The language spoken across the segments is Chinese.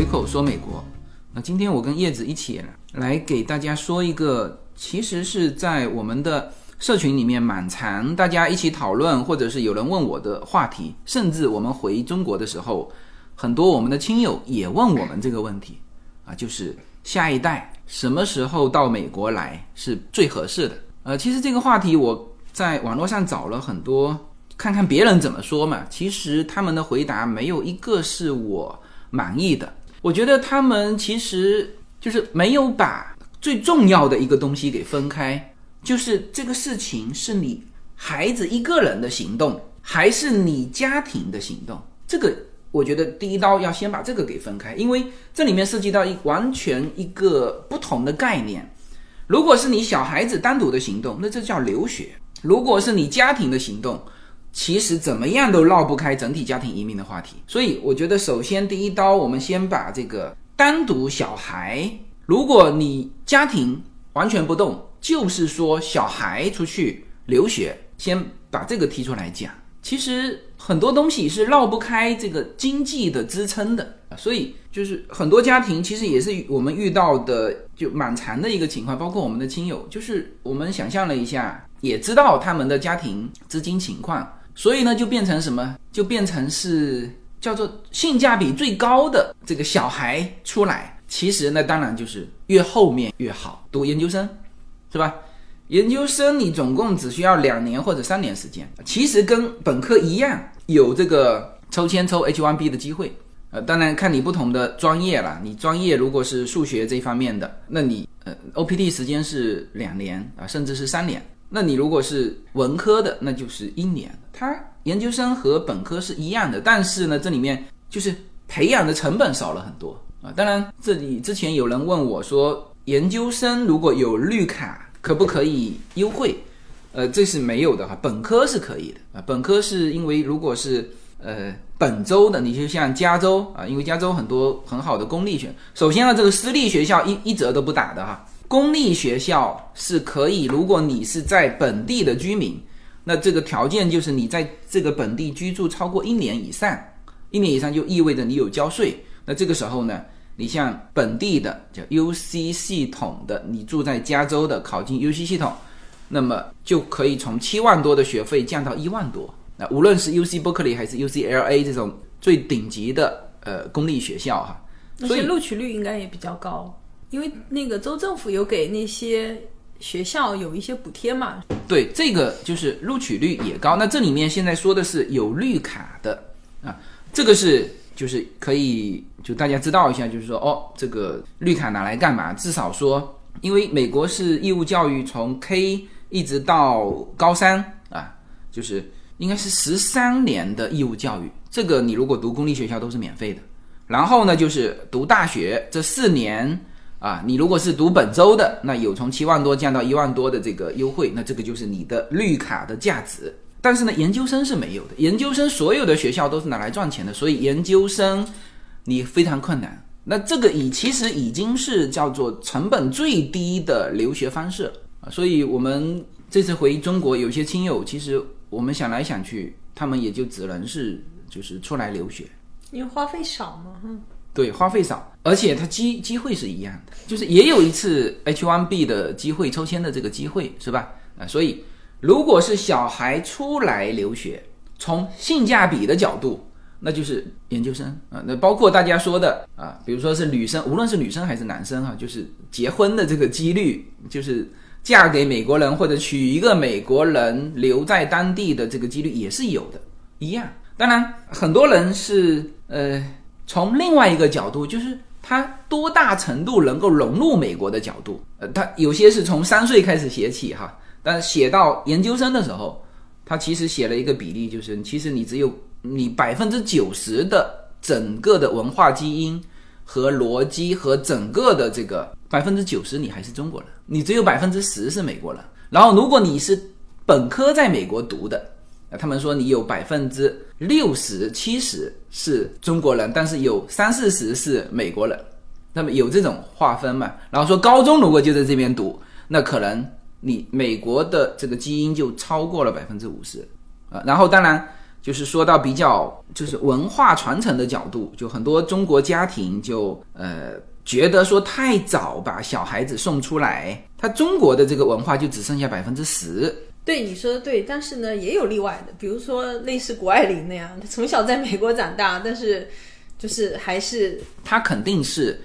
口说美国。那今天我跟叶子一起来给大家说一个，其实是在我们的社群里面蛮常大家一起讨论，或者是有人问我的话题，甚至我们回中国的时候，很多我们的亲友也问我们这个问题啊，就是下一代什么时候到美国来是最合适的。其实这个话题我在网络上找了很多，看看别人怎么说嘛，其实他们的回答没有一个是我满意的。我觉得他们其实就是没有把最重要的一个东西给分开，就是这个事情是你孩子一个人的行动，还是你家庭的行动。这个我觉得第一刀要先把这个给分开，因为这里面涉及到完全一个不同的概念。如果是你小孩子单独的行动，那这叫留学；如果是你家庭的行动，其实怎么样都绕不开整体家庭移民的话题。所以我觉得首先第一刀我们先把这个单独小孩，如果你家庭完全不动，就是说小孩出去留学，先把这个提出来讲。其实很多东西是绕不开这个经济的支撑的，所以就是很多家庭其实也是我们遇到的就蛮常的一个情况，包括我们的亲友，就是我们想象了一下，也知道他们的家庭资金情况，所以呢就变成什么，就变成是叫做性价比最高的这个小孩出来。其实呢当然就是越后面越好，读研究生是吧，研究生你总共只需要2年或者3年时间，其实跟本科一样有这个抽签抽 H1B 的机会。当然看你不同的专业啦，你专业如果是数学这方面的，那你OPT 时间是2年甚至是3年。那你如果是文科的，那就是1年。它研究生和本科是一样的，但是呢这里面就是培养的成本少了很多当然这里之前有人问我说，研究生如果有绿卡可不可以优惠？这是没有的哈，本科是可以的本科是因为如果是本州的，你就像加州因为加州很多很好的公立学，首先呢这个私立学校一折都不打的哈，公立学校是可以，如果你是在本地的居民，那这个条件就是你在这个本地居住超过1年以上，1年以上就意味着你有交税。那这个时候呢，你像本地的叫 UC 系统的，你住在加州的考进 UC 系统，那么就可以从7万多的学费降到1万多。那无论是 UC Berkeley 还是 UCLA 这种最顶级的公立学校哈， 而且录取率应该也比较高，因为那个州政府有给那些学校有一些补贴嘛。 对，这个就是录取率也高。那这里面现在说的是有绿卡的这个是就是可以就大家知道一下，就是说这个绿卡拿来干嘛？至少说，因为美国是义务教育从 K 一直到高3就是应该是13年的义务教育，这个你如果读公立学校都是免费的。然后呢就是读大学这4年你如果是读本州的，那有从7万多降到1万多的这个优惠，那这个就是你的绿卡的价值。但是呢研究生是没有的，研究生所有的学校都是拿来赚钱的，所以研究生你非常困难。那这个其实已经是叫做成本最低的留学方式所以我们这次回中国，有些亲友其实我们想来想去，他们也就只能是就是出来留学， 因为花费少嘛对，花费少，而且它机会是一样的，就是也有一次 H1B 的机会，抽签的这个机会是吧所以如果是小孩出来留学，从性价比的角度，那就是研究生那包括大家说的比如说是女生，无论是女生还是男生就是结婚的这个几率，就是嫁给美国人或者娶一个美国人留在当地的这个几率也是有的，一样。当然很多人是从另外一个角度，就是他多大程度能够融入美国的角度他有些是从3岁开始写起但写到研究生的时候，他其实写了一个比例，就是其实你只有你90%的整个的文化基因和逻辑和整个的这个90%你还是中国人，你只有10%是美国人。然后如果你是本科在美国读的，他们说你有60%、70%是中国人，但是有30-40%是美国人，那么有这种划分嘛。然后说高中如果就在这边读，那可能你美国的这个基因就超过了50%然后当然就是说到比较就是文化传承的角度，就很多中国家庭就觉得说太早把小孩子送出来，他中国的这个文化就只剩下10%。 对，你说的对，但是呢也有例外的，比如说类似谷爱凌那样，他从小在美国长大，但是就是还是他肯定是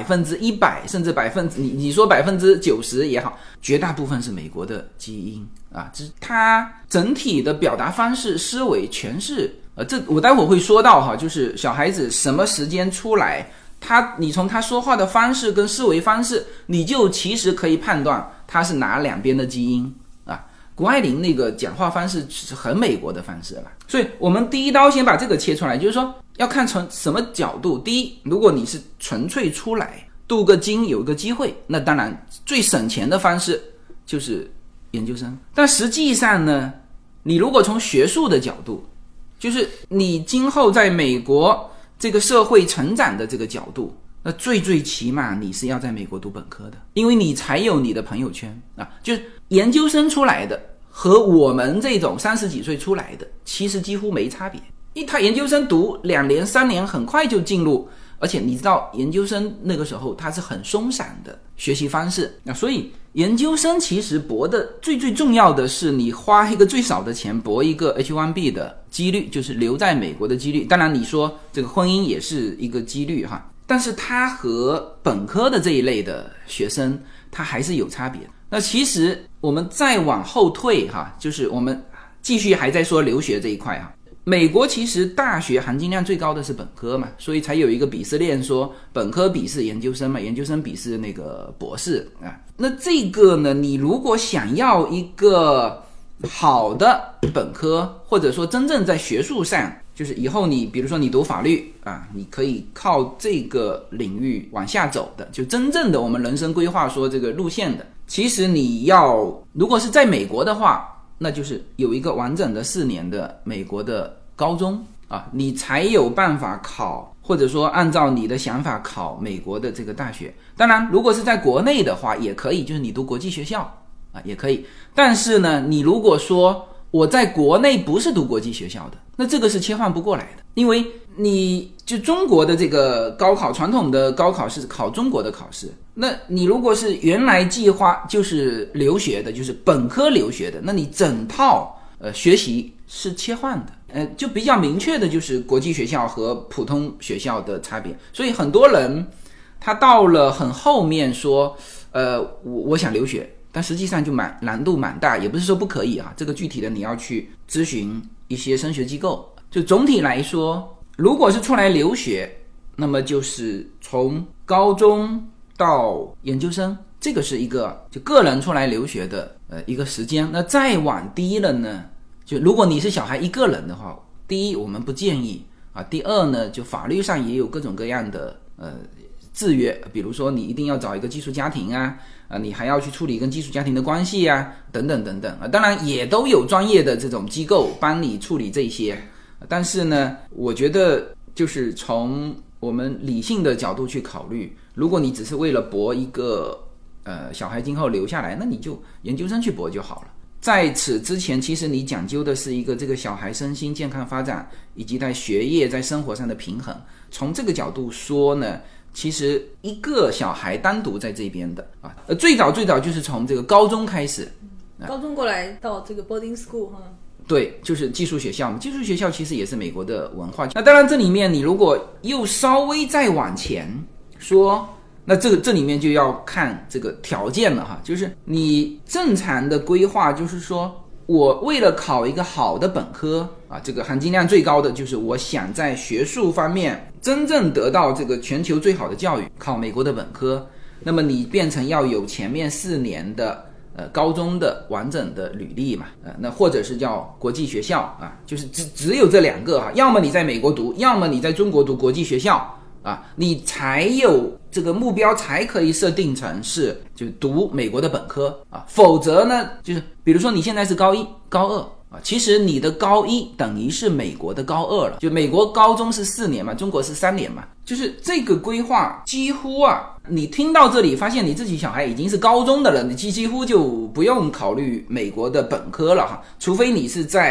100%甚至你说90%也好，绝大部分是美国的基因啊，这他整体的表达方式思维全是这我待会儿会说到哈，就是小孩子什么时间出来，你从他说话的方式跟思维方式，你就其实可以判断他是哪两边的基因啊。谷爱凌那个讲话方式是很美国的方式了，所以我们第一刀先把这个切出来，就是说要看从什么角度。第一，如果你是纯粹出来镀个金有个机会，那当然最省钱的方式就是研究生。但实际上呢，你如果从学术的角度，就是你今后在美国这个社会成长的这个角度，那最起码你是要在美国读本科的，因为你才有你的朋友圈啊。就是研究生出来的和我们这种30几岁出来的其实几乎没差别，因为他研究生读2年3年很快就进入，而且你知道研究生那个时候它是很松散的学习方式，那所以研究生其实博的最重要的是你花一个最少的钱博一个 H1B 的几率，就是留在美国的几率。当然你说这个婚姻也是一个几率哈，但是它和本科的这一类的学生它还是有差别。那其实我们再往后退哈，就是我们继续还在说留学这一块哈。美国其实大学含金量最高的是本科嘛，所以才有一个鄙视链说本科鄙视研究生嘛，研究生鄙视那个博士啊。那这个呢，你如果想要一个好的本科，或者说真正在学术上，就是以后你比如说你读法律啊，你可以靠这个领域往下走的，就真正的我们人生规划说这个路线的，其实你要如果是在美国的话，那就是有一个完整的4年的美国的高中啊，你才有办法考，或者说按照你的想法考美国的这个大学。当然如果是在国内的话也可以，就是你读国际学校啊也可以。但是呢，你如果说我在国内不是读国际学校的，那这个是切换不过来的，因为你就中国的这个高考，传统的高考是考中国的考试，那你如果是原来计划就是留学的，就是本科留学的，那你整套学习是切换的，就比较明确的就是国际学校和普通学校的差别。所以很多人他到了很后面说我想留学，但实际上就难度蛮大，也不是说不可以啊，这个具体的你要去咨询一些升学机构。就总体来说，如果是出来留学，那么就是从高中到研究生，这个是一个就个人出来留学的一个时间。那再往低了呢，就如果你是小孩一个人的话，第一我们不建议啊，第二呢，就法律上也有各种各样的制约，比如说你一定要找一个寄宿家庭啊，你还要去处理跟寄宿家庭的关系啊，等等等等啊。当然也都有专业的这种机构帮你处理这些，但是呢，我觉得就是从我们理性的角度去考虑，如果你只是为了博一个小孩今后留下来，那你就研究生去博就好了。在此之前，其实你讲究的是一个这个小孩身心健康发展，以及在学业在生活上的平衡。从这个角度说呢，其实一个小孩单独在这边的啊，最早就是从这个高中开始， 高中过来到这个 boarding school 哈。 对，就是寄宿学校嘛，寄宿学校其实也是美国的文化。那当然这里面你如果又稍微再往前说，那这里面就要看这个条件了哈，就是你正常的规划，就是说我为了考一个好的本科啊，这个含金量最高的就是我想在学术方面真正得到这个全球最好的教育，考美国的本科，那么你变成要有前面4年的高中的完整的履历嘛，那或者是叫国际学校啊，就是只有这2个啊，要么你在美国读，要么你在中国读国际学校啊，你才有这个目标才可以设定成是就读美国的本科啊，否则呢，就是比如说你现在是高1、高2啊，其实你的高1等于是美国的高2了，就美国高中是4年嘛，中国是3年嘛，就是这个规划几乎啊，你听到这里发现你自己小孩已经是高中的了，你几乎就不用考虑美国的本科了哈，除非你是在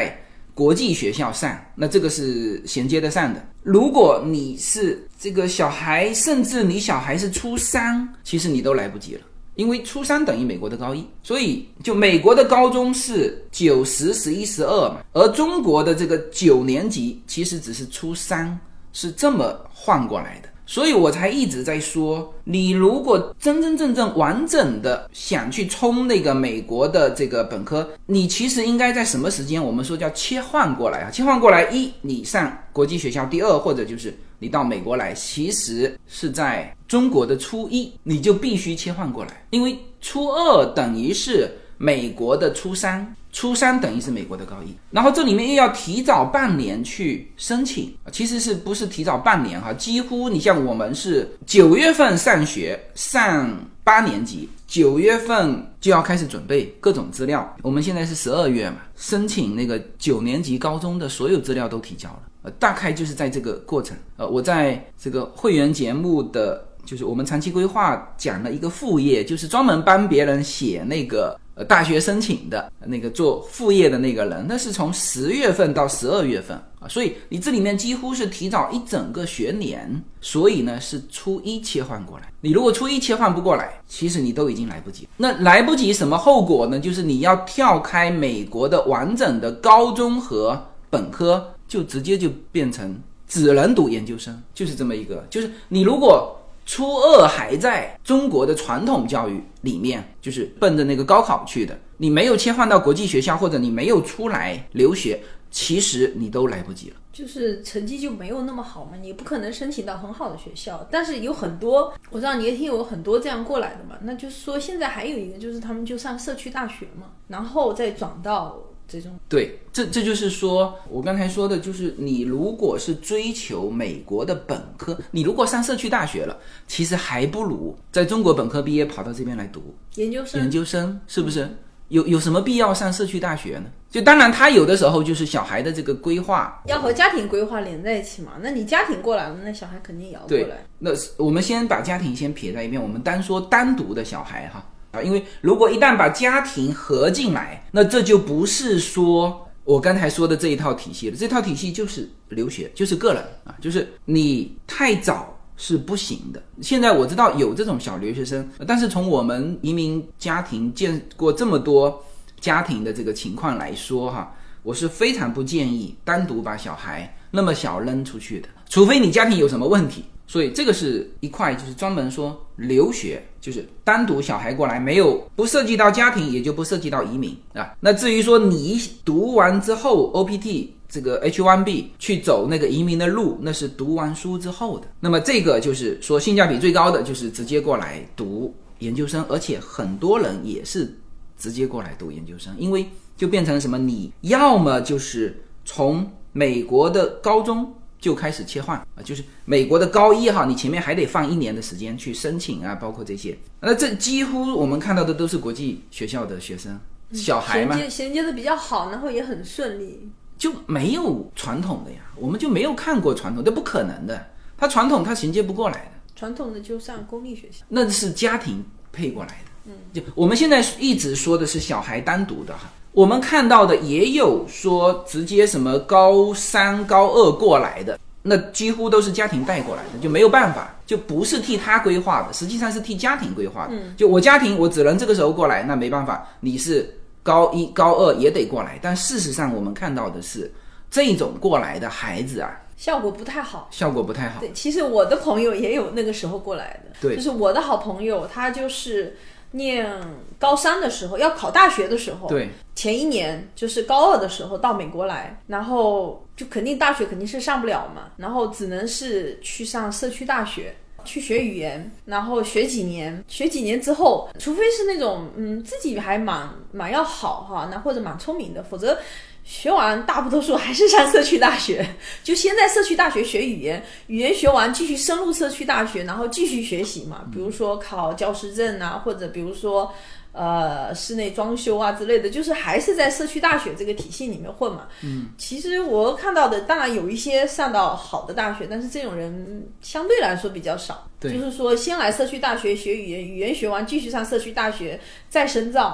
国际学校上，那这个是衔接得上的。如果你是这个小孩，甚至你小孩是初三，其实你都来不及了，因为初三等于美国的高一，所以就美国的高中是9、10、11、12嘛，而中国的这个9年级其实只是初三，是这么换过来的。所以我才一直在说，你如果真真正正完整的想去冲那个美国的这个本科，你其实应该在什么时间，我们说叫切换过来啊？切换过来，一你上国际学校，第二或者就是你到美国来，其实是在中国的初一，你就必须切换过来，因为初二等于是美国的初三，初三等于是美国的高一，然后这里面又要提早半年去申请，其实是不是提早半年哈？几乎你像我们是9月份上学，上8年级，9月份就要开始准备各种资料。我们现在是12月嘛，申请那个9年级高中的所有资料都提交了，大概就是在这个过程。我在这个会员节目的就是我们长期规划讲了一个副业，就是专门帮别人写那个大学申请的那个做副业的那个人，那是从10月份到12月份啊，所以你这里面几乎是提早一整个学年，所以呢是初一切换过来。你如果初一切换不过来，其实你都已经来不及。那来不及什么后果呢？就是你要跳开美国的完整的高中和本科，就直接就变成只能读研究生，就是这么一个，就是你如果初二还在中国的传统教育里面，就是奔着那个高考去的，你没有切换到国际学校，或者你没有出来留学，其实你都来不及了， 就是成绩就没有那么好嘛，你不可能申请到很好的学校。但是有很多，我知道你也听有很多这样过来的嘛，那就是说现在还有一个就是他们就上社区大学嘛，然后再转到这种。 对，这就是说我刚才说的，就是你如果是追求美国的本科，你如果上社区大学了，其实还不如在中国本科毕业跑到这边来读研究生， 是不是？有什么必要上社区大学呢？就当然他有的时候就是小孩的这个规划要和家庭规划连在一起嘛，那你家庭过来了，那小孩肯定也要过来。 对，那我们先把家庭先撇在一边，我们单说单独的小孩哈，因为如果一旦把家庭合进来，那这就不是说我刚才说的这一套体系了，这套体系就是留学，就是个人啊，就是你太早是不行的。现在我知道有这种小留学生，但是从我们移民家庭见过这么多家庭的这个情况来说哈，我是非常不建议单独把小孩那么小扔出去的，除非你家庭有什么问题。所以这个是一块，就是专门说留学，就是单独小孩过来，不涉及到家庭，也就不涉及到移民啊。那至于说你读完之后 OPT 这个 H1B 去走那个移民的路，那是读完书之后的。那么这个就是说性价比最高的，就是直接过来读研究生，而且很多人也是直接过来读研究生，因为就变成什么，你要么就是从美国的高中就开始切换啊，就是美国的高一哈，你前面还得放1年的时间去申请啊，包括这些。那这几乎我们看到的都是国际学校的学生，小孩嘛， 衔接的比较好，然后也很顺利， 就没有传统的呀，我们就没有看过传统，这不可能的，他传统他衔接不过来的， 传统的就上公立学校， 那是家庭配过来的。就我们现在一直说的是小孩单独的哈。我们看到的也有说直接什么高3、高2过来的，那几乎都是家庭带过来的，就没有办法，就不是替他规划的，实际上是替家庭规划的。就我家庭我只能这个时候过来，那没办法，你是高1、高2也得过来。但事实上我们看到的是，这种过来的孩子啊， 效果不太好。对，其实我的朋友也有那个时候过来的， 对， 就是我的好朋友，他就是念高3的时候，要考大学的时候， 对， 前1年就是高2的时候到美国来，然后就肯定大学肯定是上不了嘛，然后只能是去上社区大学，去学语言，然后学几年之后，除非是那种自己还蛮要好哈，那或者蛮聪明的，否则学完大多数还是上社区大学，就先在社区大学学语言学完继续深入社区大学，然后继续学习嘛，比如说考教师证啊，或者比如说室内装修啊之类的，就是还是在社区大学这个体系里面混嘛。其实我看到的当然有一些上到好的大学，但是这种人相对来说比较少。对，就是说先来社区大学学语言学完继续上社区大学再深造，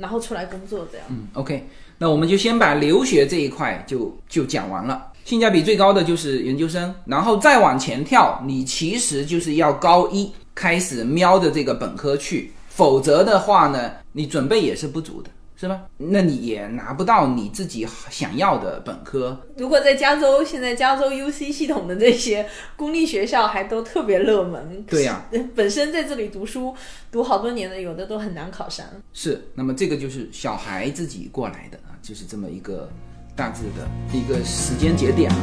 然后出来工作这样。 OK， 那我们就先把留学这一块就讲完了。性价比最高的就是研究生，然后再往前跳，你其实就是要高一开始瞄着这个本科去，否则的话呢，你准备也是不足的，是吧？那你也拿不到你自己想要的本科。 如果在加州，现在加州 UC 系统的这些公立学校还都特别热门。 对呀， 本身在这里读书读好多年的，有的都很难考上。 是，那么这个就是小孩自己过来的啊，就是这么一个大致的一个时间节点啊。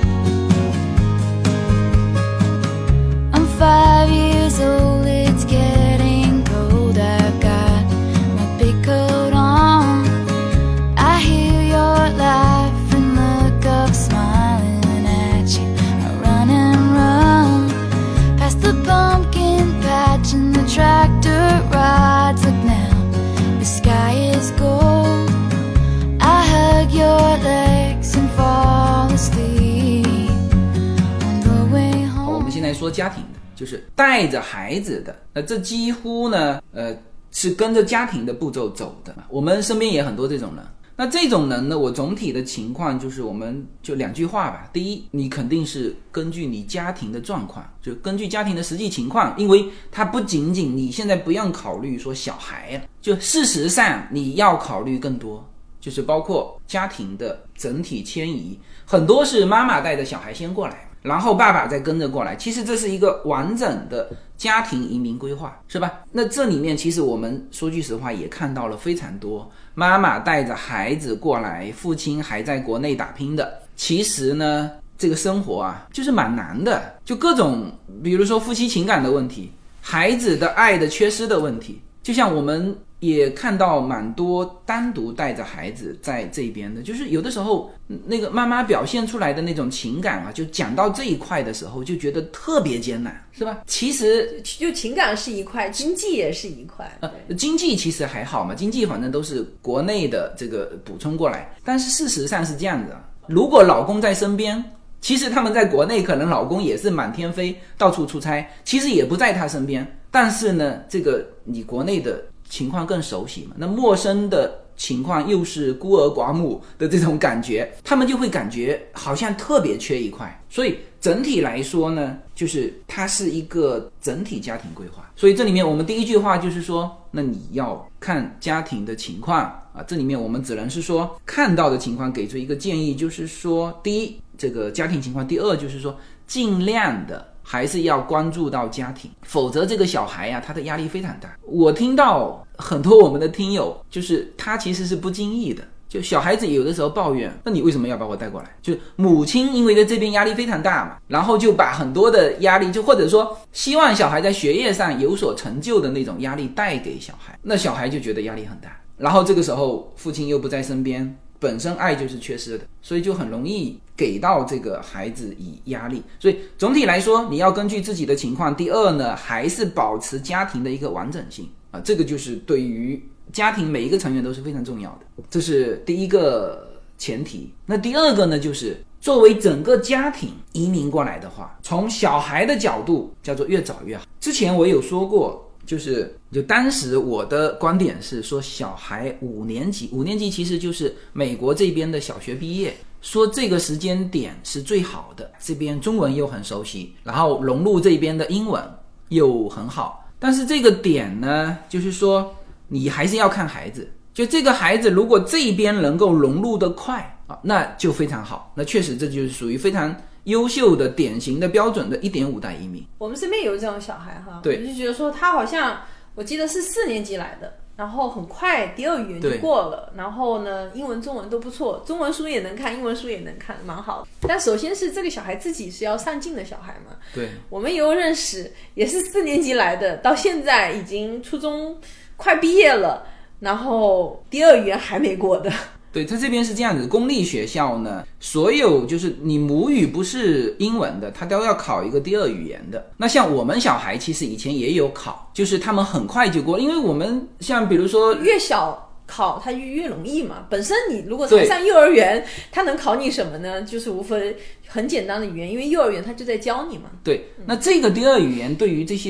I'm 5 years old, it's getting cold. I've got my big coat on. I hear your laughing look of smiling at you. I run and run past the pumpkin patch and the tractor rides. Look now, the sky is gold. I hug your legs and fall asleep on the way 好，我 home. 们先来说家庭的，就是带着孩子的，那这几乎呢，是跟着家庭的步骤走的。我们身边也很多这种人。那这种人呢，我总体的情况就是，我们就2句话吧。第一，你肯定是根据你家庭的状况，就根据家庭的实际情况，因为它不仅仅你现在不用考虑说小孩，就事实上你要考虑更多。就是包括家庭的整体迁移，很多是妈妈带着小孩先过来，然后爸爸再跟着过来，其实这是一个完整的家庭移民规划，是吧？那这里面其实我们说句实话也看到了非常多妈妈带着孩子过来，父亲还在国内打拼的。其实呢，这个生活啊就是蛮难的，就各种比如说夫妻情感的问题，孩子的爱的缺失的问题，就像我们也看到蛮多单独带着孩子在这边的，就是有的时候那个妈妈表现出来的那种情感啊，就讲到这一块的时候就觉得特别艰难，是吧？其实就情感是一块，经济也是一块。 经济其实还好嘛，经济反正都是国内的这个补充过来，但是事实上是这样子，如果老公在身边，其实他们在国内可能老公也是满天飞到处出差，其实也不在他身边，但是呢，这个你国内的情况更熟悉嘛，那陌生的情况又是孤儿寡母的这种感觉，他们就会感觉好像特别缺一块。所以整体来说呢，就是它是一个整体家庭规划。所以这里面我们第一句话就是说，那你要看家庭的情况啊，这里面我们只能是说看到的情况给出一个建议，就是说第一，这个家庭情况，第二就是说尽量的还是要关注到家庭，否则这个小孩啊，他的压力非常大。我听到很多我们的听友，就是他其实是不经意的，就小孩子有的时候抱怨，那你为什么要把我带过来？就是母亲因为在这边压力非常大嘛，然后就把很多的压力，就或者说希望小孩在学业上有所成就的那种压力带给小孩，那小孩就觉得压力很大。然后这个时候父亲又不在身边，本身爱就是缺失的，所以就很容易给到这个孩子以压力。所以总体来说，你要根据自己的情况。第二呢，还是保持家庭的一个完整性啊，这个就是对于家庭每一个成员都是非常重要的，这是第一个前提。那第二个呢，就是作为整个家庭移民过来的话，从小孩的角度叫做越早越好。之前我有说过，就当时我的观点是说，小孩5年级其实就是美国这边的小学毕业，说这个时间点是最好的，这边中文又很熟悉，然后融入这边的英文又很好。但是这个点呢，就是说你还是要看孩子，就这个孩子如果这边能够融入得快啊，那就非常好，那确实这就是属于非常优秀的典型的标准的 1.5 代移民。 我们身边有这种小孩哈， 对， 我就觉得说他好像我记得是4年级来的，然后很快第二语言就过了，然后呢英文中文都不错，中文书也能看，英文书也能看，蛮好的。但首先是这个小孩自己是要上进的小孩嘛， 对， 我们也有认识也是4年级来的，到现在已经初中快毕业了，然后第二语言还没过的。 对，他这边是这样子，公立学校呢，所有就是你母语不是英文的，他都要考一个第二语言的。那像我们小孩其实以前也有考，就是他们很快就过，因为我们像比如说越小考它越容易嘛。本身你如果才上幼儿园，他能考你什么呢？就是无非很简单的语言，因为幼儿园他就在教你嘛。 对，那这个第二语言对于这些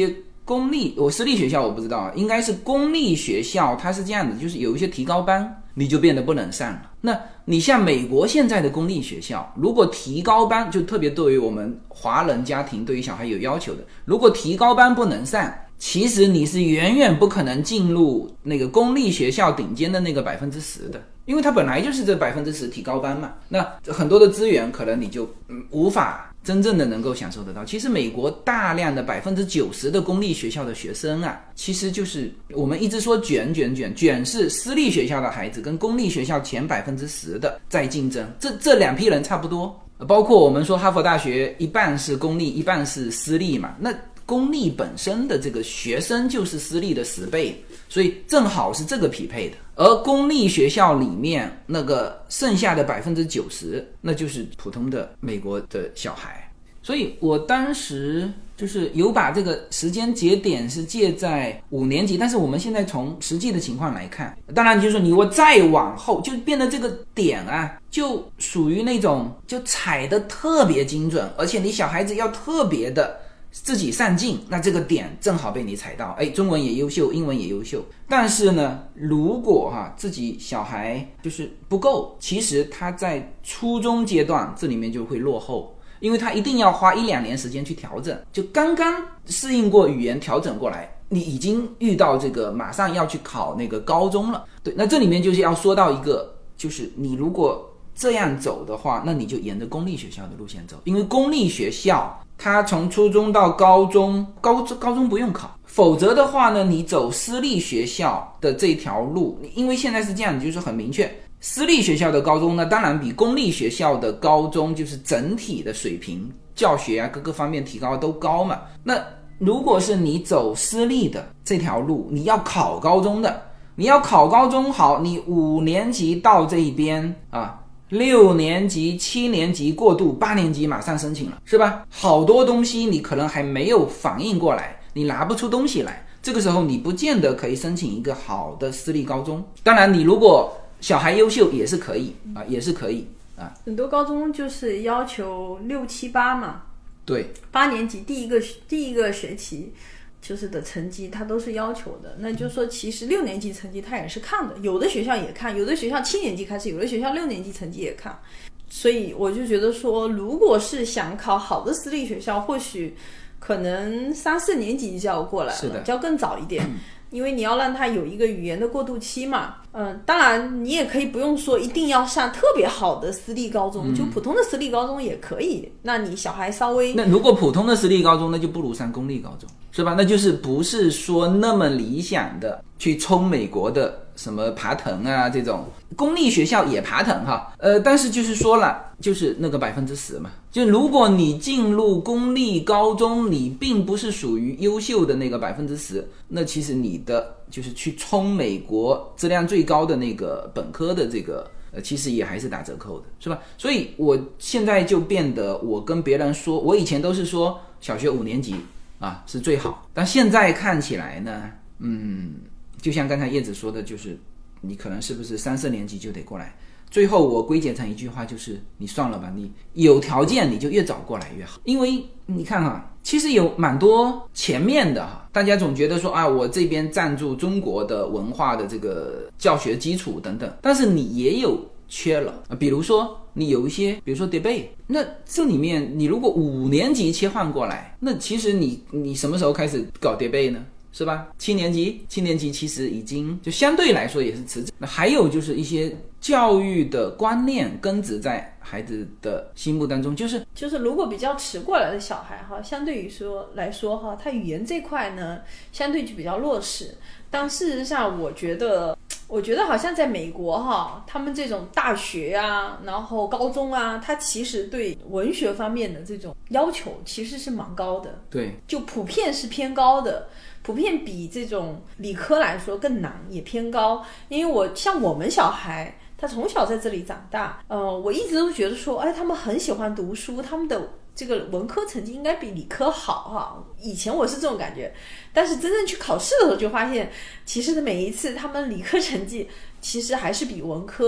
我私立学校我不知道，应该是公立学校它是这样的，就是有一些提高班你就变得不能上了。那你像美国现在的公立学校，如果提高班，就特别对于我们华人家庭对于小孩有要求的，如果提高班不能上，其实你是远远不可能进入那个公立学校顶尖的那个10%的，因为它本来就是这10%提高班嘛。那很多的资源可能你就无法真正的能够享受得到。其实美国大量的90%的公立学校的学生啊，其实就是我们一直说卷是私立学校的孩子跟公立学校前10%的在竞争，这两批人差不多。包括我们说哈佛大学一半是公立一半是私立嘛，那公立本身的这个学生就是私立的10倍，所以正好是这个匹配的。而公立学校里面那个剩下的90%，那就是普通的美国的小孩。所以我当时就是有把这个时间节点是借在5年级，但是我们现在从实际的情况来看，当然就是你我再往后就变得这个点啊，就属于那种就踩得特别精准，而且你小孩子要特别的自己上进，那这个点正好被你踩到，中文也优秀，英文也优秀。但是呢，如果自己小孩就是不够，其实他在初中阶段这里面就会落后，因为他一定要花1-2年时间去调整，就刚刚适应过语言调整过来，你已经遇到这个马上要去考那个高中了。对，那这里面就是要说到一个，就是你如果这样走的话，那你就沿着公立学校的路线走，因为公立学校它从初中到高中不用考，否则的话呢，你走私立学校的这条路，因为现在是这样，就是很明确，私立学校的高中呢，当然比公立学校的高中就是整体的水平、教学啊各个方面提高都高嘛。那如果是你走私立的这条路，你要考高中的，你要考高中好，你5年级到这一边啊，6年级、7年级过渡，8年级马上申请了，是吧？好多东西你可能还没有反应过来，你拿不出东西来，这个时候你不见得可以申请一个好的私立高中。当然你如果小孩优秀也是可以啊，也是可以啊。 很多高中就是要求6、7、8嘛， 对 ，8年级第一个学期就是的成绩他都是要求的，那就是说其实6年级成绩他也是看的，有的学校也看，有的学校7年级开始，有的学校6年级成绩也看。所以我就觉得说，如果是想考好的私立学校，或许可能3、4年级就要过来了，是的，就要更早一点，因为你要让他有一个语言的过渡期嘛。当然你也可以不用说一定要上特别好的私立高中，就普通的私立高中也可以。那你小孩稍微， 那如果普通的私立高中，那就不如上公立高中，是吧？那就是不是说那么理想的去冲美国的什么爬藤啊这种，公立学校也爬藤哈。但是就是说了，就是那个10%嘛，就如果你进入公立高中，你并不是属于优秀的那个10%，那其实你的就是去冲美国质量最高的那个本科的这个其实也还是打折扣的，是吧？所以我现在就变得，我跟别人说，我以前都是说小学5年级啊是最好，但现在看起来呢，就像刚才叶子说的，就是你可能是不是3、4年级就得过来。最后我归结成一句话，就是你算了吧，你有条件你就越早过来越好。因为你看其实有蛮多前面的大家总觉得说我这边赞助中国的文化的这个教学基础等等，但是你也有缺了，比如说你有一些，比如说 debate， 那这里面你如果5年级切换过来，那其实你什么时候开始搞 debate 呢？是吧？7年级其实已经就相对来说也是迟滞。那还有就是一些教育的观念根植在孩子的心目当中，就是如果比较迟过来的小孩相对于来说他语言这块呢相对就比较弱势。但事实上我觉得好像在美国他们这种大学啊，然后高中啊，他其实对文学方面的这种要求其实是蛮高的， 对， 就普遍是偏高的，普遍比这种理科来说更难，也偏高。因为像我们小孩他从小在这里长大，我一直都觉得说他们很喜欢读书，他们的这个文科成绩应该比理科好以前我是这种感觉，但是真正去考试的时候就发现，其实每一次他们理科成绩其实还是比文科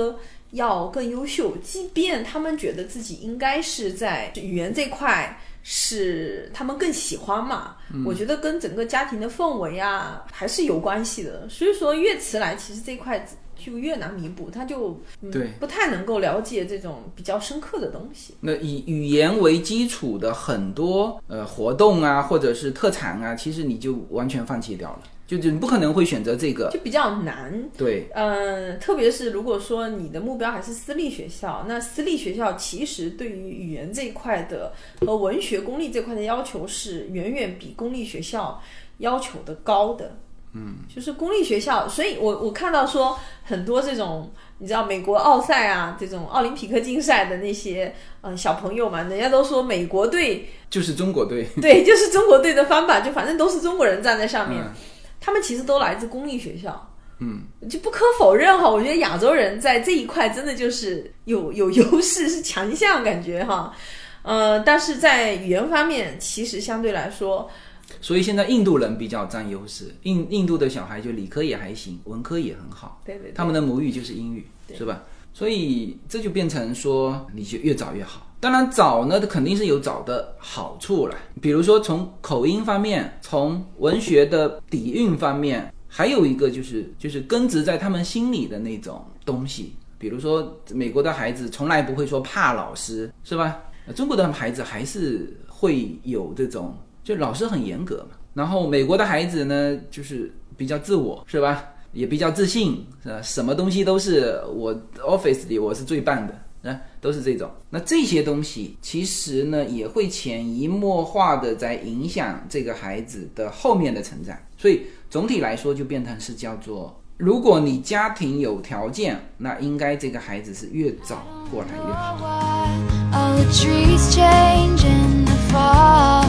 要更优秀，即便他们觉得自己应该是在语言这块是他们更喜欢嘛，我觉得跟整个家庭的氛围啊还是有关系的。所以说越迟来其实这一块就越难弥补，他就对不太能够了解这种比较深刻的东西。 那以语言为基础的很多活动啊，或者是特长啊，其实你就完全放弃掉了，就你不可能会选择这个， 就比较难。 对， 特别是如果说你的目标还是私立学校，那私立学校其实对于语言这一块的和文学公立这块的要求是远远比公立学校要求的高的。就是公立学校，所以我看到说很多这种你知道美国奥赛啊，这种奥林匹克竞赛的那些小朋友们，人家都说美国队就是中国队， 对，就是中国队的翻版，就反正都是中国人站在上面。他们其实都来自公立学校，就不可否认哈，我觉得亚洲人在这一块真的就是有优势，是强项感觉哈。但是在语言方面，其实相对来说。 所以现在印度人比较占优势，印度的小孩就理科也还行，文科也很好， 对， 他们的母语就是英语，是吧？所以这就变成说你就越早越好。当然早呢肯定是有早的好处了，比如说从口音方面，从文学的底蕴方面，还有一个就是根植在他们心里的那种东西。比如说美国的孩子从来不会说怕老师，是吧？中国的孩子还是会有这种，就老师很严格嘛。然后美国的孩子呢，就是比较自我，是吧？也比较自信，是吧？什么东西都是我 office 里我是最棒的，都是这种。那这些东西其实呢，也会潜移默化的在影响这个孩子的后面的成长。所以总体来说，就变成是叫做，如果你家庭有条件，那应该这个孩子是越早过来越好。 All the trees change in the fall.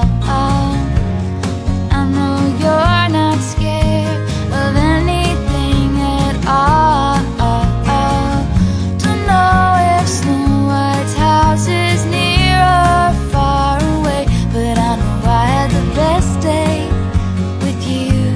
I know you're not scared of anything at all. Don't know if Snow White's house is near or far away, but I know I had the best day with you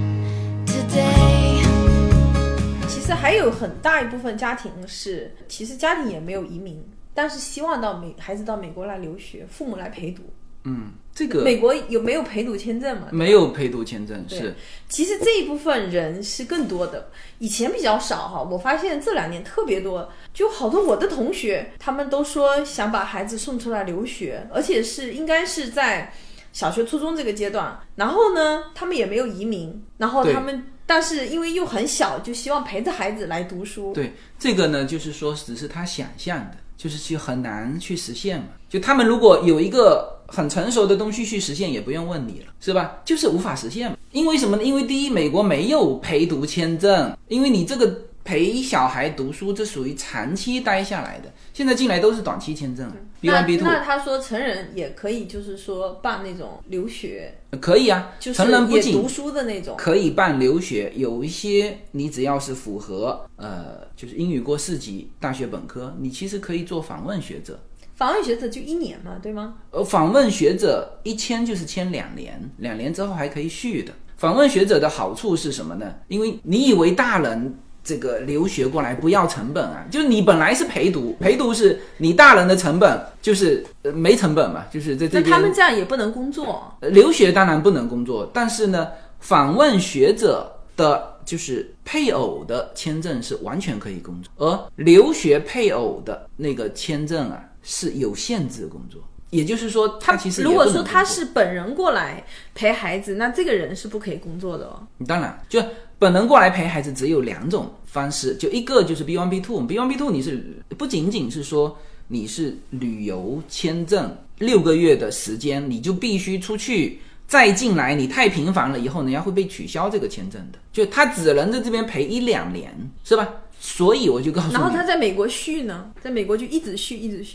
today. 其实还有很大一部分家庭是，其实家庭也没有移民，但是希望孩子到美国来留学，父母来陪读。 这个美国有没有陪读签证嘛？ 没有陪读签证，是。 其实这一部分人是更多的，以前比较少哈。我发现这2年特别多，就好多我的同学，他们都说想把孩子送出来留学，而且是应该是在小学、初中这个阶段。然后呢，他们也没有移民，然后他们。但是因为又很小，就希望陪着孩子来读书。 对，这个呢，就是说只是他想象的，就是很难去实现嘛。就他们如果有一个很成熟的东西去实现，也不用问你了，是吧？就是无法实现嘛。因为什么呢？因为第一，美国没有陪读签证，因为你这个陪小孩读书，这属于长期待下来的，现在进来都是短期签证，B1、B2。 那他说成人也可以，就是说办那种留学， 可以啊， 就是成人不仅也读书的那种， 可以办留学。有一些你只要是符合就是英语过4级，大学本科，你其实可以做访问学者。 访问学者就1年嘛，对吗？ 访问学者一签就是签2年，2年之后还可以续的。访问学者的好处是什么呢？因为你以为大人这个留学过来不要成本啊，就是你本来是陪读是你大人的成本，就是没成本嘛，就是在这边。 那他们这样也不能工作。 留学当然不能工作，但是呢，访问学者的就是配偶的签证是完全可以工作，而留学配偶的那个签证啊是有限制工作。也就是说他其实也不能工作。 如果说他是本人过来陪孩子，那这个人是不可以工作的哦。 当然，就本人过来陪孩子只有2种方式，就一个就是 B1、B2。B1、B2 你是不仅仅是说你是旅游签证6个月的时间，你就必须出去再进来，你太频繁了以后，人家会被取消这个签证的，就他只能在这边陪1-2年，是吧？所以我就告诉你， 然后他在美国续呢，在美国就一直续，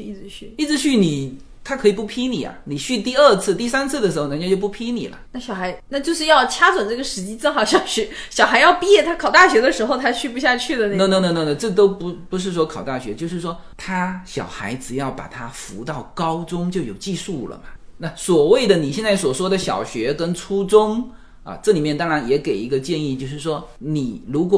他可以不批你啊，你续第2次、第3次的时候，人家就不批你了。 那小孩那就是要掐准这个时机，正好小孩要毕业，他考大学的时候他续不下去的那种。 No， 这都不是说考大学，就是说他小孩只要把他扶到高中就有技术了嘛。那所谓的你现在所说的小学跟初中啊，这里面当然也给一个建议，就是说你如果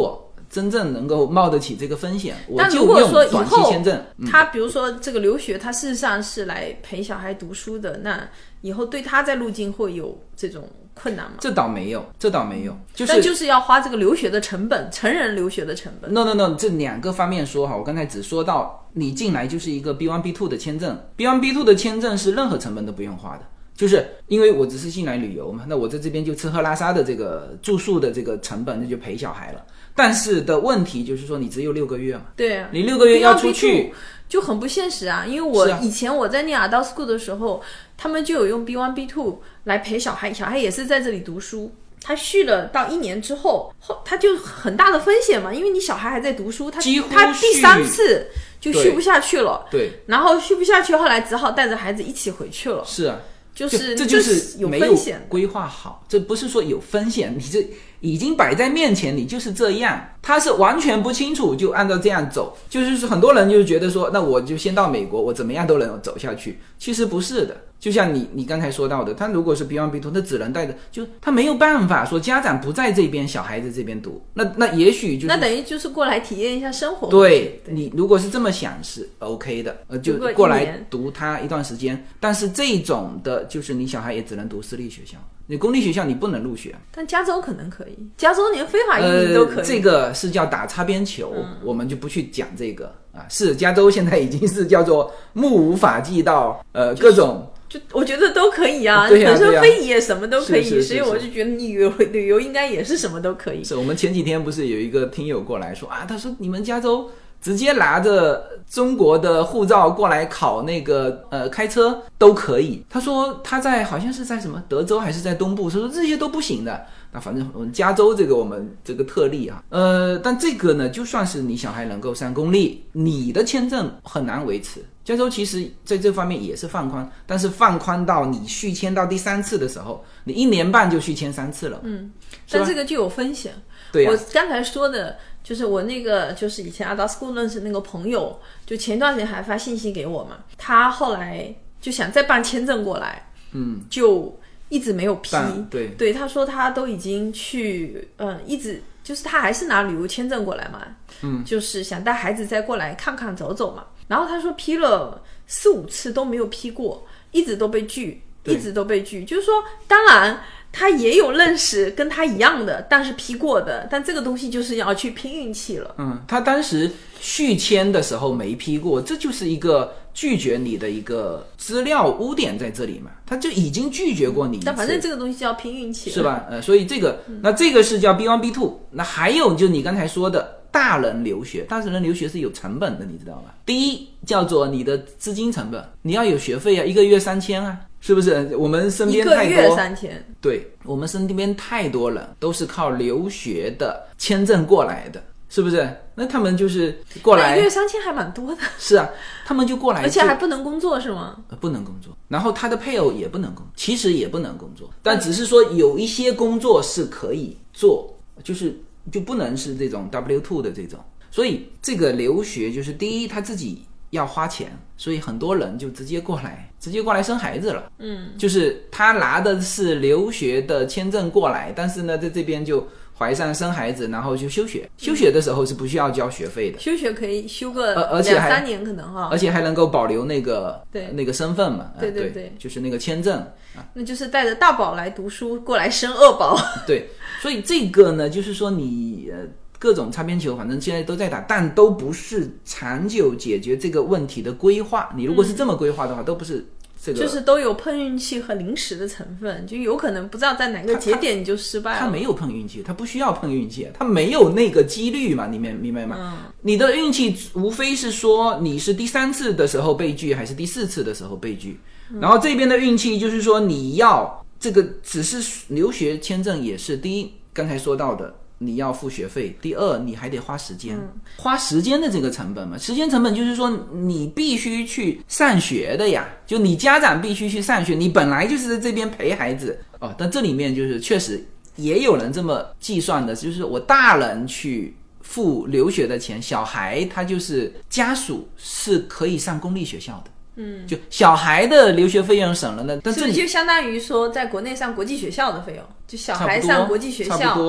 真正能够冒得起这个风险，我就但如果说用短期以后签证。 他比如说这个留学，他事实上是来陪小孩读书的，那以后对他在入境会有这种困难吗？ 这倒没有， 但就是要花这个留学的成本，成人留学的成本。 No， 这两个方面说哈，我刚才只说到你进来就是一个 B1B2 的签证 ，B1B2 的签证是任何成本都不用花的。就是因为我只是进来旅游嘛，那我在这边就吃喝拉撒的这个住宿的这个成本，那就陪小孩了。但是的问题就是说，你只有6个月嘛， 对啊， 你6个月要出去就很不现实啊。因为我以前我在念 Adult School 的时候，他们就有用 B1B2 来陪小孩，小孩也是在这里读书。他续了到1年之后，他就很大的风险嘛，因为你小孩还在读书，他第3次就续不下去了， 对， 然后续不下去，后来只好带着孩子一起回去了。 是啊。 这就是有风险， 规划好，这不是说有风险，你这已经摆在面前，你就是这样，他是完全不清楚就按照这样走，就是很多人就觉得说，那我就先到美国，我怎么样都能走下去，其实不是的。就像你刚才说到的，他如果是 B1B2， 他只能带着，就他没有办法说家长不在这边，小孩子这边读，那也许就是那等于就是过来体验一下生活。 对，你如果是这么想是 OK 的，就过来读他一段时间。但是这种的就是你小孩也只能读私立学校，你公立学校你不能入学。 但加州可能可以，加州连非法移民都可以。 这个是叫打擦边球，我们就不去讲这个啊。是加州现在已经是叫做目无法纪到各种。 就我觉得都可以啊， 对啊本身非遗也什么都可以， 是所以我就觉得你旅游应该也是什么都可以。 是我们前几天不是有一个听友过来说啊，他说你们加州直接拿着中国的护照过来考那个开车都可以。他说他好像是在什么德州还是在东部，他说这些都不行的。那反正我们加州我们这个特例啊，但这个呢，就算是你小孩能够上公立，你的签证很难维持。加州其实在这方面也是放宽，但是放宽到你续签到第3次的时候，你1年半就续签3次了。 但这个就有风险。 对啊， 我刚才说的就是我那个就是以前 Adult School 认识那个朋友，就前段时间还发信息给我嘛，他后来就想再办签证过来，就一直没有批。对，他说他都已经去一直就是他还是拿旅游签证过来嘛，就是想带孩子再过来看看走走嘛。然后他说批了4-5次都没有批过，一直都被拒。就是说当然他也有认识跟他一样的但是批过的，但这个东西就是要去拼运气了。 他当时续签的时候没批过，这就是一个拒绝你的一个资料污点在这里嘛，他就已经拒绝过你一次。 但反正这个东西就要拼运气了， 是吧？所以这个那这个是叫 B1B2。那还有就你刚才说的大人留学是有成本的，你知道吗？第一叫做你的资金成本，你要有学费啊，1个月3000啊，是不是？我们身边太多，1 个月3000， 对，我们身边太多人都是靠留学的签证过来的，是不是？那他们就是过来， 1个月3000还蛮多的。 是啊，他们就过来， 而且还不能工作是吗？ 不能工作，然后他的配偶也不能工作，其实也不能工作，但只是说有一些工作是可以做，就不能是这种 W2 的这种。所以这个留学就是第一他自己要花钱，所以很多人就直接过来生孩子了。就是他拿的是留学的签证过来，但是呢在这边就怀上生孩子，然后就休学的时候是不需要交学费的， 休学可以休个2-3年可能哈， 而且还能够保留那个身份嘛。 对， 就是那个签证那就是带着大宝来读书，过来生2宝。对， 所以这个呢就是说你各种擦边球反正现在都在打，但都不是长久解决这个问题的规划。你如果是这么规划的话，都不是这个， 就是都有碰运气和临时的成分，就有可能不知道在哪个节点你就失败了。 他没有碰运气，他不需要碰运气，他没有那个几率嘛，你明白吗？你的运气无非是说你是第3次的时候被拒还是第4次的时候被拒，然后这边的运气就是说你要这个只是留学签证也是第一刚才说到的你要付学费，第二你还得花时间，花时间的这个成本嘛。时间成本就是说你必须去上学的呀，就你家长必须去上学，你本来就是在这边陪孩子但这里面就是确实也有人这么计算的，就是我大人去付留学的钱，小孩他就是家属是可以上公立学校的。就小孩的留学费用省了呢，但这就相当于说在国内上国际学校的费用，就小孩上国际学校， 差不多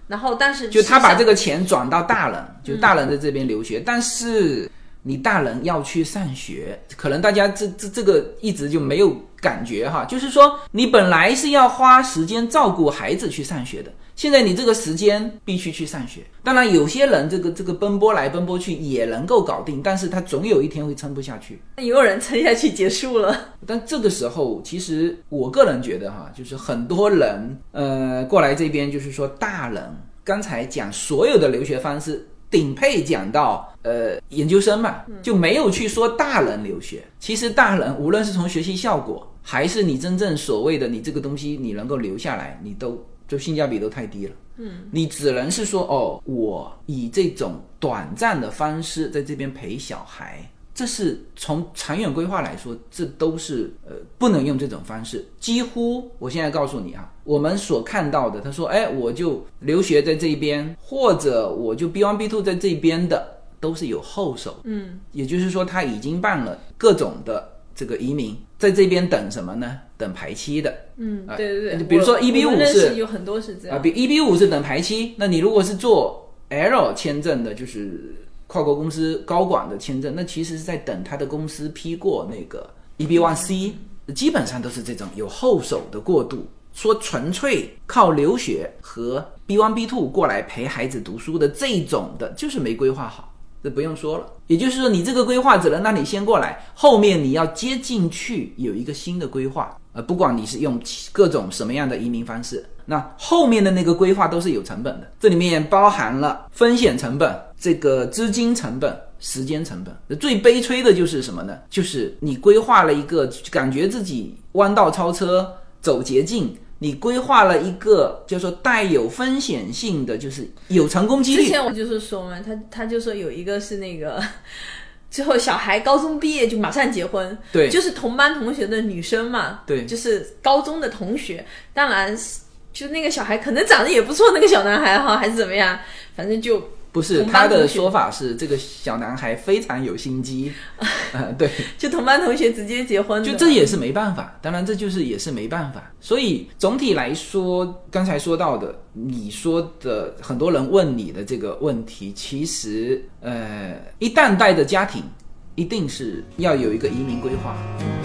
然后但是就他把这个钱转到大人，就大人在这边留学，但是你大人要去上学，可能大家这个一直就没有感觉哈，就是说你本来是要花时间照顾孩子去上学的，现在你这个时间必须去上学。当然有些人这个奔波来奔波去也能够搞定，但是他总有一天会撑不下去。 也有人撑下去结束了。 但这个时候其实我个人觉得哈，就是很多人过来这边，就是说大人刚才讲所有的留学方式顶配讲到研究生嘛，就没有去说大人留学。其实大人无论是从学习效果还是你真正所谓的你这个东西你能够留下来，你都就性价比都太低了。你只能是说我以这种短暂的方式在这边陪小孩，这是从长远规划来说，这都是不能用这种方式。几乎我现在告诉你啊，我们所看到的，他说我就留学在这边，或者我就 B1 B2 在这边的，都是有后手。也就是说他已经办了各种的这个移民，在这边等什么呢？等排期的。 对， 比如说 EB5 是有很多是这样比 EB5 是等排期，那你如果是做 L 签证的，就是跨国公司高管的签证，那其实是在等他的公司批过那个 EB1C， 基本上都是这种有后手的过渡。说纯粹靠留学和 B1 B2 过来陪孩子读书的这种的，就是没规划好，这不用说了。也就是说你这个规划只能让你先过来，后面你要接进去有一个新的规划，不管你是用各种什么样的移民方式，那后面的那个规划都是有成本的，这里面包含了风险成本、这个资金成本、时间成本。最悲催的就是什么呢？就是你规划了一个感觉自己弯道超车走捷径，你规划了一个叫做带有风险性的，就是有成功几率。 之前我就是说嘛，他就说有一个是那个最后小孩高中毕业就马上结婚， 对， 就是同班同学的女生嘛， 对， 就是高中的同学，当然就那个小孩可能长得也不错，那个小男孩哈还是怎么样，反正就不是，他的说法是这个小男孩非常有心机对， 就同班同学直接结婚的， 就这也是没办法，当然这就是也是没办法。所以总体来说，刚才说到的你说的很多人问你的这个问题，其实一旦带着家庭，一定是要有一个移民规划。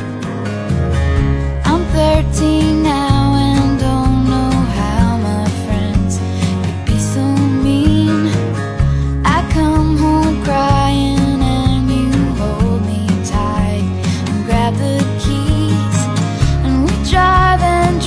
I'm 13 now and don't know how my friends could be so mean. I come home crying and you hold me tight and grab the keys and we drive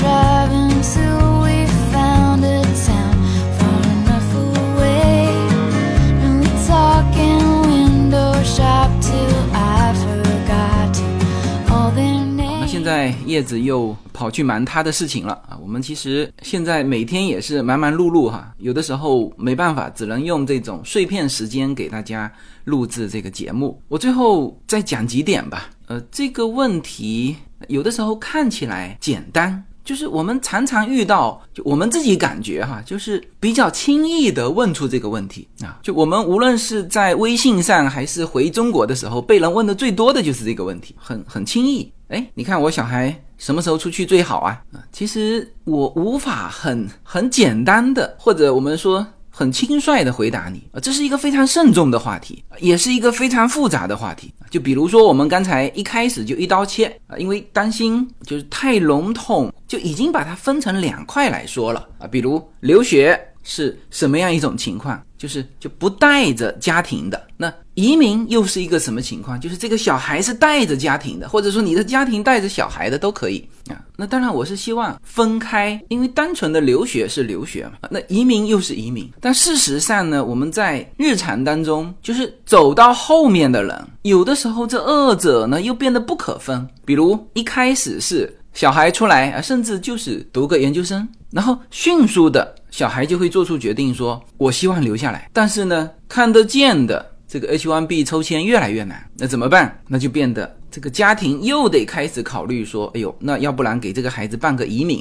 until we found a town far enough away and we talk and window shop till I forgot all their names. 那现在叶子又跑去忙他的事情了啊！我们其实现在每天也是忙忙碌碌哈，有的时候没办法，只能用这种碎片时间给大家录制这个节目。我最后再讲几点吧。这个问题有的时候看起来简单，就是我们常常遇到，就我们自己感觉哈，就是比较轻易的问出这个问题啊。就我们无论是在微信上还是回中国的时候，被人问的最多的就是这个问题，很轻易。你看我小孩什么时候出去最好啊？其实我无法很简单的，或者我们说很轻率的回答你，这是一个非常慎重的话题，也是一个非常复杂的话题。就比如说我们刚才一开始就一刀切，因为担心就是太笼统，就已经把它分成两块来说了比如留学是什么样一种情况，就不带着家庭的，那移民又是一个什么情况，就是这个小孩是带着家庭的，或者说你的家庭带着小孩的都可以那当然我是希望分开，因为单纯的留学是留学嘛，那移民又是移民。但事实上呢，我们在日常当中就是走到后面的人，有的时候这二者呢又变得不可分。比如一开始是小孩出来甚至就是读个研究生，然后迅速的小孩就会做出决定说我希望留下来，但是呢看得见的这个 H1B 抽签越来越难，那怎么办？那就变得这个家庭又得开始考虑说那要不然给这个孩子办个移民吧。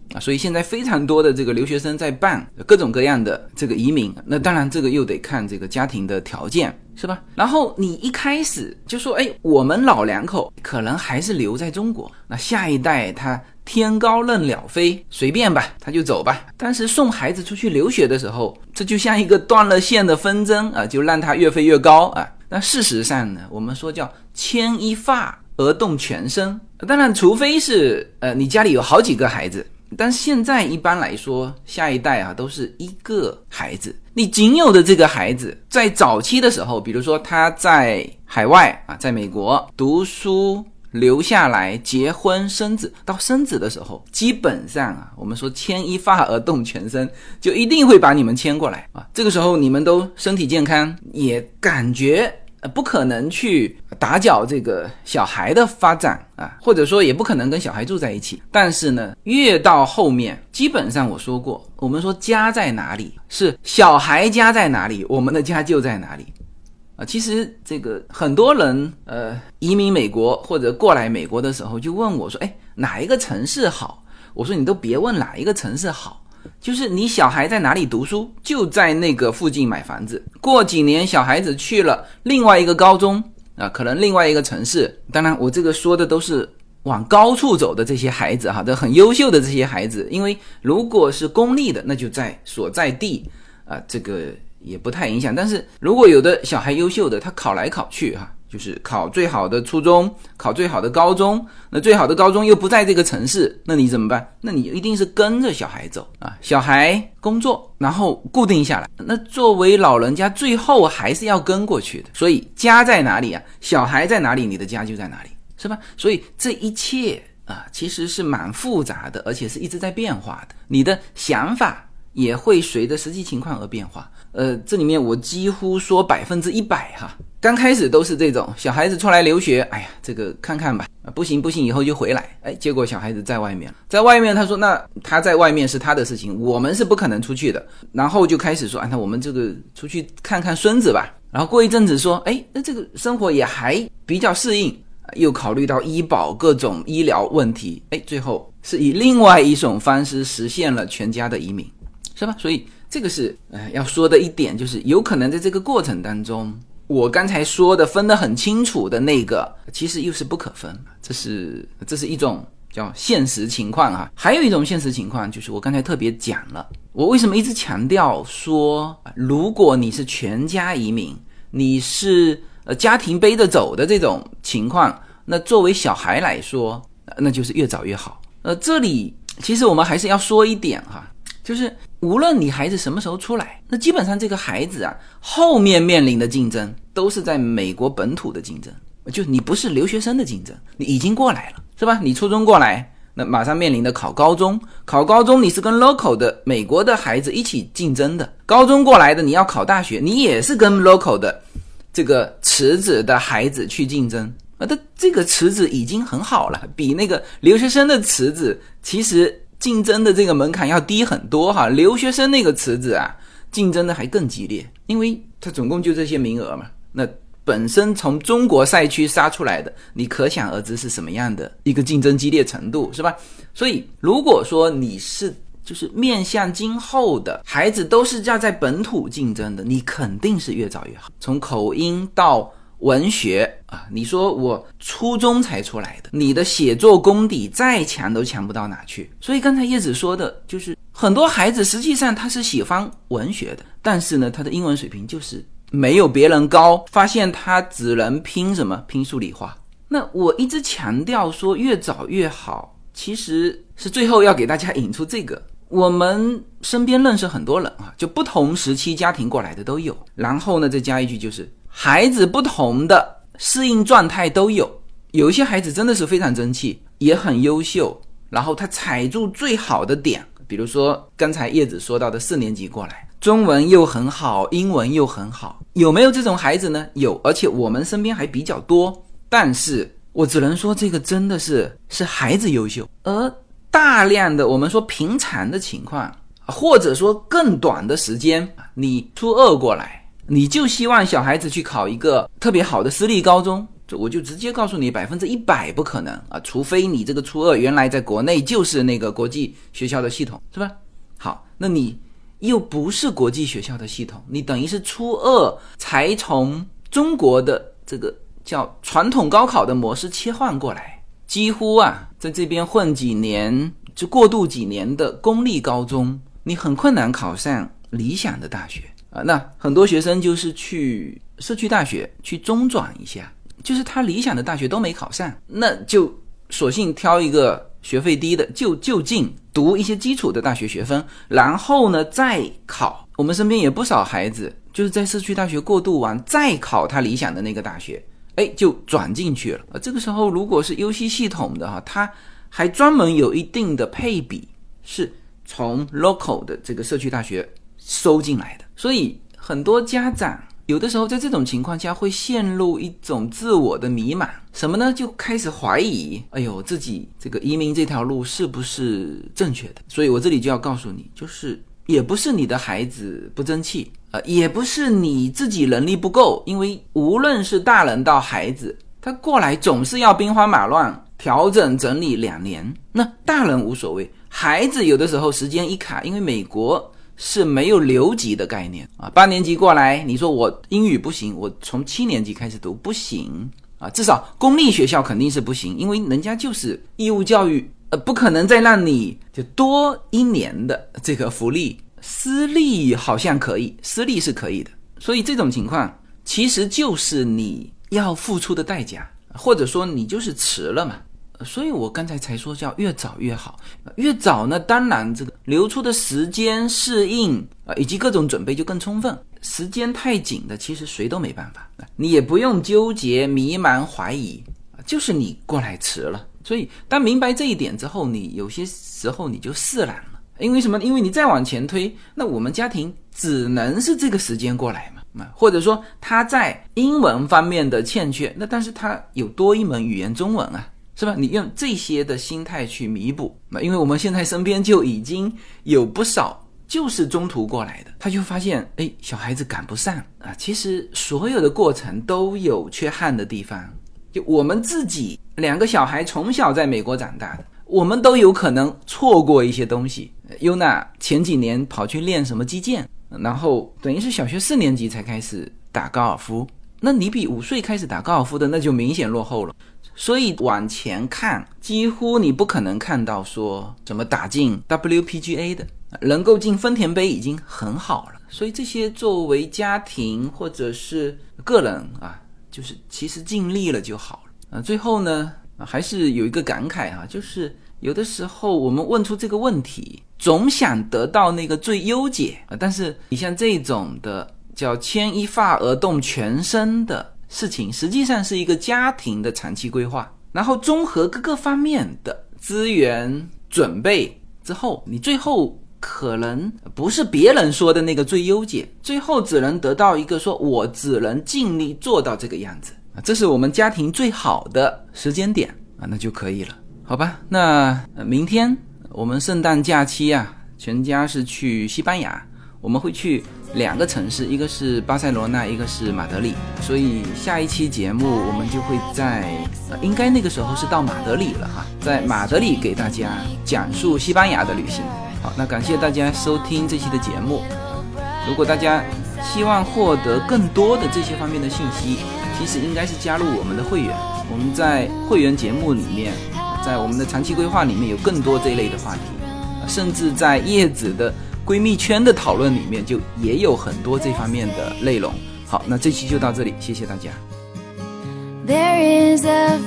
所以现在非常多的这个留学生在办各种各样的这个移民，那当然这个又得看这个家庭的条件，是吧？然后你一开始就说，我们老两口可能还是留在中国，那下一代他天高任鸟飞，随便吧，他就走吧。但是送孩子出去留学的时候，这就像一个断了线的风筝啊，就让他越飞越高啊。那事实上呢，我们说叫牵一发而动全身。当然，除非是你家里有好几个孩子，但现在一般来说，下一代啊都是一个孩子。你仅有的这个孩子，在早期的时候，比如说他在海外啊，在美国读书，留下来结婚生子，到生子的时候，基本上啊，我们说牵一发而动全身，就一定会把你们牵过来啊。这个时候你们都身体健康，也感觉不可能去打搅这个小孩的发展啊，或者说也不可能跟小孩住在一起。但是呢，越到后面，基本上我说过，我们说家在哪里，是小孩家在哪里，我们的家就在哪里。其实这个很多人移民美国或者过来美国的时候就问我说，哪一个城市好？我说你都别问哪一个城市好，就是你小孩在哪里读书，就在那个附近买房子。过几年小孩子去了另外一个高中啊，可能另外一个城市，当然我这个说的都是往高处走的这些孩子哈，这很优秀的这些孩子，因为如果是公立的，那就在所在地啊，这个也不太影响。但是如果有的小孩优秀的，他考来考去哈，就是考最好的初中，考最好的高中，那最好的高中又不在这个城市，那你怎么办？那你一定是跟着小孩走啊，小孩工作然后固定下来，那作为老人家最后还是要跟过去的。所以家在哪里啊，小孩在哪里，你的家就在哪里，是吧？所以这一切啊，其实是蛮复杂的，而且是一直在变化的，你的想法也会随着实际情况而变化。这里面我几乎说100%哈，刚开始都是这种小孩子出来留学，这个看看吧，不行以后就回来，结果小孩子在外面他说那他在外面是他的事情，我们是不可能出去的，然后就开始说那我们这个出去看看孙子吧，然后过一阵子说那这个生活也还比较适应，又考虑到医保各种医疗问题，最后是以另外一种方式实现了全家的移民，是吧？所以这个是要说的一点，就是有可能在这个过程当中，我刚才说的分得很清楚的那个，其实又是不可分，这是一种叫现实情况哈。还有一种现实情况，就是我刚才特别讲了，我为什么一直强调说，如果你是全家移民，你是家庭背着走的这种情况，那作为小孩来说，那就是越早越好。这里其实我们还是要说一点哈，就是无论你孩子什么时候出来，那基本上这个孩子啊，后面面临的竞争都是在美国本土的竞争，就你不是留学生的竞争，你已经过来了，是吧？你初中过来，那马上面临的考高中你是跟 local 的美国的孩子一起竞争的，高中过来的你要考大学，你也是跟 local 的这个池子的孩子去竞争，这个池子已经很好了，比那个留学生的池子其实竞争的这个门槛要低很多哈。留学生那个池子啊，竞争的还更激烈，因为它总共就这些名额嘛，那本身从中国赛区杀出来的，你可想而知是什么样的一个竞争激烈程度，是吧？所以如果说你是就是面向今后的孩子都是要在本土竞争的，你肯定是越早越好。从口音到文学啊，你说我初中才出来的，你的写作功底再强都强不到哪去。所以刚才叶子说的就是很多孩子实际上他是喜欢文学的，但是呢他的英文水平就是没有别人高，发现他只能拼什么，拼数理化。那我一直强调说越早越好，其实是最后要给大家引出这个，我们身边认识很多人啊，就不同时期家庭过来的都有，然后呢再加一句，就是孩子不同的适应状态都有，有一些孩子真的是非常争气，也很优秀，然后他踩住最好的点，比如说刚才叶子说到的4年级过来，中文又很好，英文又很好，有没有这种孩子呢？有，而且我们身边还比较多，但是我只能说这个真的是孩子优秀，而大量的我们说平常的情况，或者说更短的时间，你初2过来，你就希望小孩子去考一个特别好的私立高中， 这我就直接告诉你100%不可能啊，除非你这个初二原来在国内就是那个国际学校的系统，是吧？好，那你又不是国际学校的系统，你等于是初二才从中国的这个叫传统高考的模式切换过来，几乎啊在这边混几年，就过渡几年的公立高中，你很困难考上理想的大学啊。那很多学生就是去社区大学去中转一下，就是他理想的大学都没考上，那就索性挑一个学费低的，就近读一些基础的大学学分，然后呢再考。我们身边也不少孩子就是在社区大学过渡完再考他理想的那个大学，就转进去了。这个时候如果是优西系统的他还专门有一定的配比是从 local 的这个社区大学收进来的，所以很多家长有的时候在这种情况下会陷入一种自我的迷茫，什么呢？就开始怀疑，自己这个移民这条路是不是正确的。所以我这里就要告诉你，就是也不是你的孩子不争气，也不是你自己能力不够，因为无论是大人到孩子，他过来总是要兵荒马乱调整整理2年，那大人无所谓，孩子有的时候时间一卡，因为美国是没有留级的概念啊，8年级过来，你说我英语不行，我从7年级开始读不行啊，至少公立学校肯定是不行，因为人家就是义务教育，不可能再让你就多1年的这个福利。私立好像可以，私立是可以的，所以这种情况其实就是你要付出的代价，或者说你就是迟了嘛。所以我刚才才说叫越早越好，越早呢当然这个留出的时间适应以及各种准备就更充分，时间太紧的其实谁都没办法，你也不用纠结迷茫怀疑，就是你过来迟了。所以当明白这一点之后，你有些时候你就释然了。因为什么？因为你再往前推，那我们家庭只能是这个时间过来嘛，或者说他在英文方面的欠缺，那但是他有多一门语言中文啊，是吧？你用这些的心态去弥补，因为我们现在身边就已经有不少就是中途过来的，他就发现小孩子赶不上啊。其实所有的过程都有缺憾的地方，就我们自己2个小孩从小在美国长大的，我们都有可能错过一些东西。优娜前几年跑去练什么击剑，然后等于是小学4年级才开始打高尔夫，那你比5岁开始打高尔夫的那就明显落后了。所以往前看，几乎你不可能看到说怎么打进 WPGA 的，能够进丰田杯已经很好了。所以这些作为家庭或者是个人啊，就是其实尽力了就好了。最后呢还是有一个感慨就是有的时候我们问出这个问题，总想得到那个最优解但是你像这种的叫牵一发而动全身的事情，实际上是一个家庭的长期规划，然后综合各个方面的资源准备之后，你最后可能不是别人说的那个最优解，最后只能得到一个说我只能尽力做到这个样子，这是我们家庭最好的时间点那就可以了，好吧？那明天我们圣诞假期全家是去西班牙，我们会去2个城市，一个是巴塞罗那，一个是马德里，所以下一期节目我们就会在应该那个时候是到马德里了在马德里给大家讲述西班牙的旅行。好，那感谢大家收听这期的节目，如果大家希望获得更多的这些方面的信息，其实应该是加入我们的会员，我们在会员节目里面，在我们的长期规划里面有更多这一类的话题，甚至在叶子的闺蜜圈的讨论里面就也有很多这方面的内容。好，那这期就到这里，谢谢大家。 There is a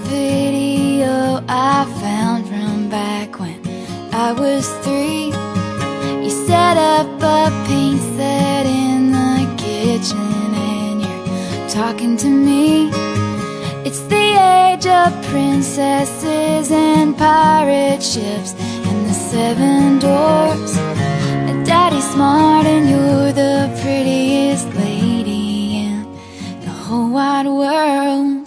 video I found from back when I was 3. You set up a paint set in the kitchen and you're talking to me. It's the age of princesses and pirate ships and the 7 dwarfs. Daddy's smart and you're the prettiest lady in the whole wide world.